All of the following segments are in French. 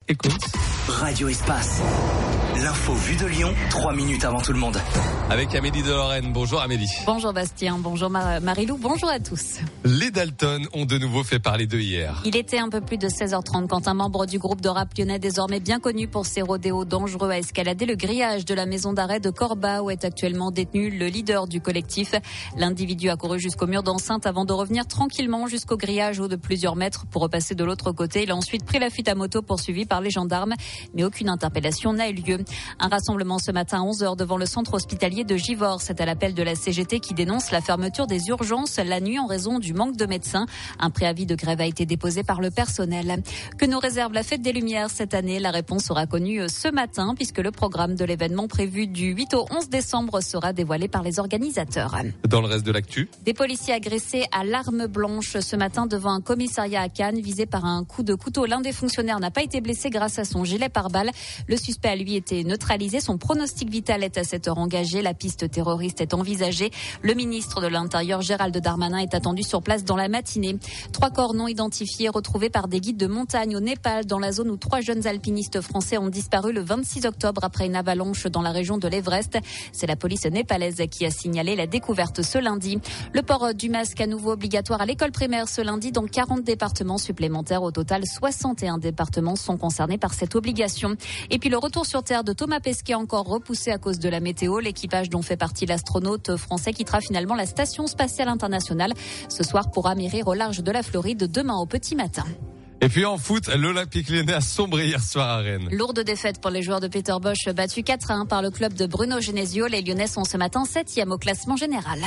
Écoute. Radio Espace. L'info vue de Lyon, 3 minutes avant tout le monde. Avec Amélie de Lorraine. Bonjour Amélie. Bonjour Bastien, bonjour Marilou, bonjour à tous. Les Dalton ont de nouveau fait parler d'eux hier. Il était un peu plus de 16h30 quand un membre du groupe de rap lyonnais désormais bien connu pour ses rodéos dangereux a escaladé le grillage de la maison d'arrêt de Corba où est actuellement détenu le leader du collectif. L'individu a couru jusqu'au mur d'enceinte avant de revenir tranquillement jusqu'au grillage haut de plusieurs mètres pour repasser de l'autre côté. Il a ensuite pris la fuite à moto poursuivi par les gendarmes, mais aucune interpellation n'a eu lieu. Un rassemblement ce matin à 11h devant le centre hospitalier de Givors. C'est à l'appel de la CGT qui dénonce la fermeture des urgences la nuit en raison du manque de médecins. Un préavis de grève a été déposé par le personnel. Que nous réserve la Fête des Lumières cette année? La réponse sera connue ce matin puisque le programme de l'événement prévu du 8 au 11 décembre sera dévoilé par les organisateurs. Dans le reste de l'actu, des policiers agressés à l'arme blanche ce matin devant un commissariat à Cannes visé par un coup de couteau. L'un des fonctionnaires n'a pas été blessé grâce à son gilet pare-balles. Le suspect a lui été neutralisé. Son pronostic vital est à cette heure engagé. La piste terroriste est envisagée. Le ministre de l'Intérieur, Gérald Darmanin, est attendu sur place dans la matinée. 3 corps non identifiés retrouvés par des guides de montagne au Népal, dans la zone où 3 jeunes alpinistes français ont disparu le 26 octobre après une avalanche dans la région de l'Everest. C'est la police népalaise qui a signalé la découverte ce lundi. Le port du masque à nouveau obligatoire à l'école primaire ce lundi dans 40 départements supplémentaires. Au total, 61 départements sont concernés par cette obligation. Et puis le retour sur Terre de Thomas Pesquet encore repoussé à cause de la météo. L'équipage dont fait partie l'astronaute français quittera finalement la Station spatiale internationale ce soir pour atterrir au large de la Floride demain au petit matin. Et puis en foot, l'Olympique Lyonnais a sombré hier soir à Rennes. Lourde défaite pour les joueurs de Peter Bosch, battus 4-1 par le club de Bruno Genesio. Les Lyonnais sont ce matin 7e au classement général.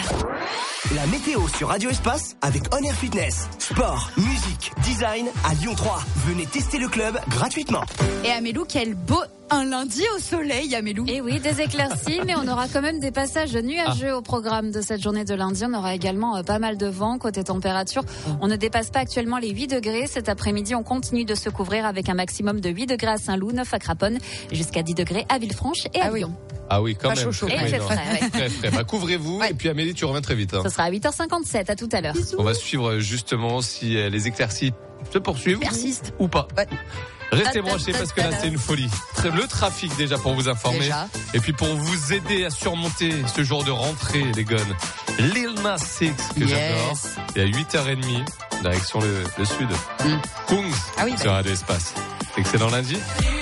La météo sur Radio Espace avec On Air Fitness. Sport, musique, design à Lyon 3. Venez tester le club gratuitement. Et Amélou, quel beau un lundi au soleil, Amélou. Et oui, des éclaircies, mais on aura quand même des passages nuageux au programme de cette journée de lundi. On aura également pas mal de vent. Côté température, on ne dépasse pas actuellement les 8 degrés. Cet après-midi, on continue de se couvrir avec un maximum de 8 degrés à Saint-Loup, 9 à Craponne, jusqu'à 10 degrés à Villefranche et à Lyon. Ah oui, quand pas même. Chaud, et oui, c'est frais, très frais. Bah, couvrez-vous et puis Amélie, tu reviens très vite. Ce sera à 8h57, à tout à l'heure. Bisous. On va suivre justement si les éclaircies se poursuivent Persiste ou pas. Ouais. Restez branchés parce que là c'est une folie. Le trafic déjà pour vous informer. Déjà. Et puis pour vous aider à surmonter ce jour de rentrée les gones. Lil Nas X que j'adore. Et à 8h30, direction le sud. Kungs Ah oui, sur Radio Espace. Excellent lundi.